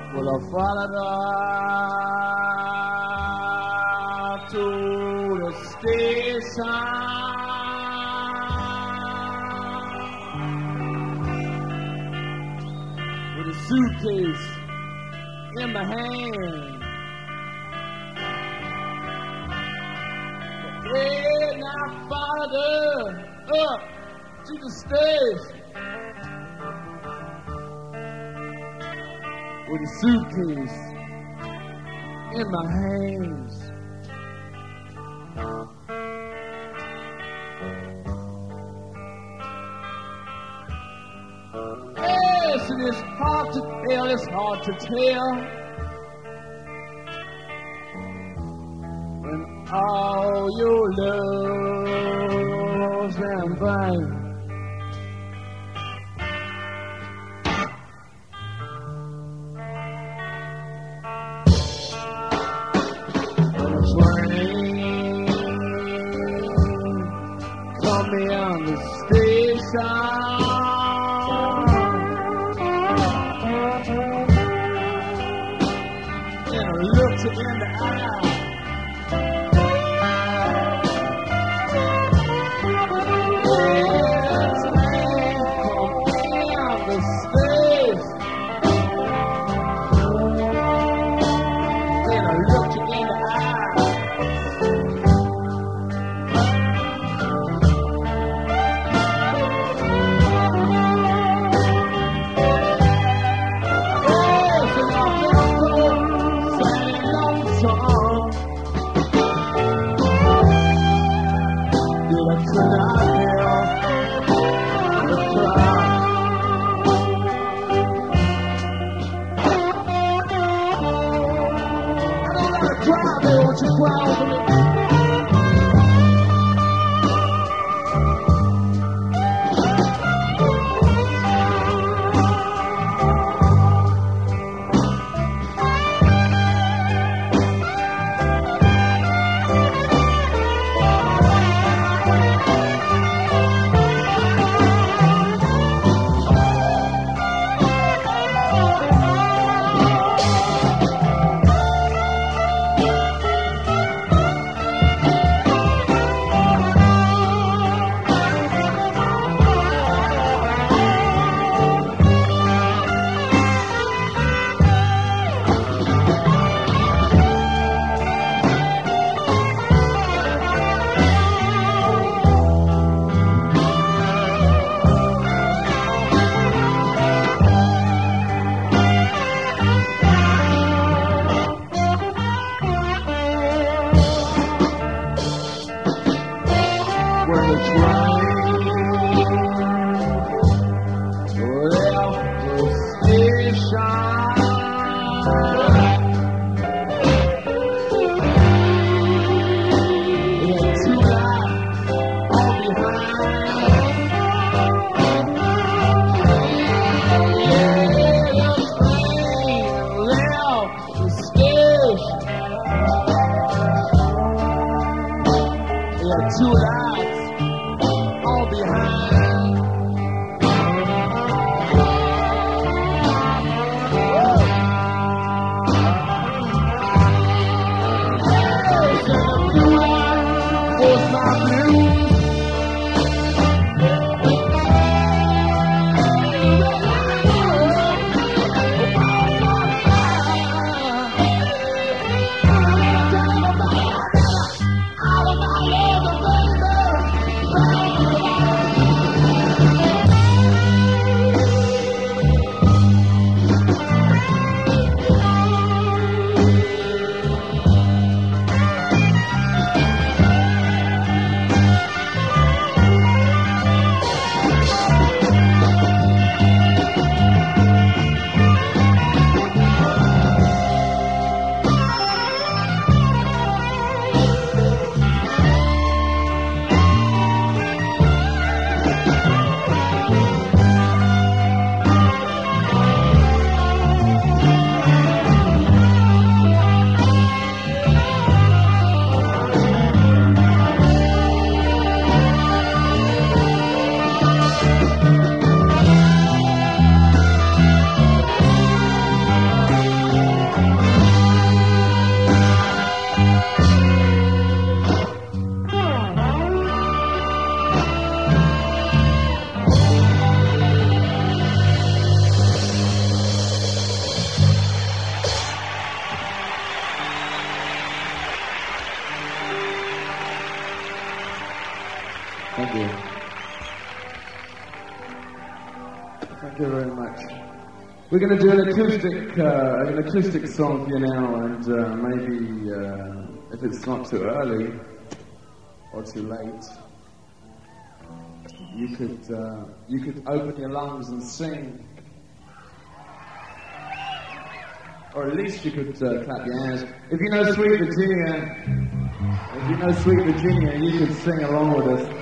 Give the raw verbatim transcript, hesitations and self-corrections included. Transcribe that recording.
Well, I followed her to the station with a suitcase in my hand. Then I followed her up to the station with a suitcase in my hands. Yes, it is hard to tell, it's hard to tell when all your love's in vain. Me on the station, and I looked her in the eye. Yeah. Thank you very much. We're going to do an acoustic, uh, an acoustic song for you now, and uh, maybe uh, if it's not too early or too late, you could uh, you could open your lungs and sing, or at least you could uh, clap your hands. If you know Sweet Virginia, if you know Sweet Virginia, you could sing along with us.